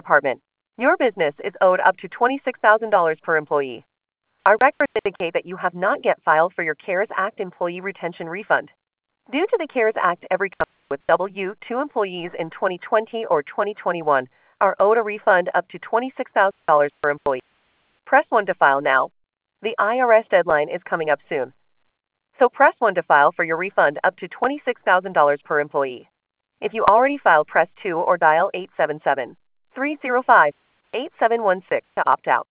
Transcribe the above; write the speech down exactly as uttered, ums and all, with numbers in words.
Department. Your business is owed up to twenty-six thousand dollars per employee. Our records indicate that you have not yet filed for your CARES Act employee retention refund. Due to the CARES Act, every company with W two employees in twenty twenty or twenty twenty-one are owed a refund up to twenty-six thousand dollars per employee. Press one to file now. The I R S deadline is coming up soon. So press one to file for your refund up to twenty-six thousand dollars per employee. If you already filed, press two or dial eight seven seven, three zero five, eight seven one six to opt out.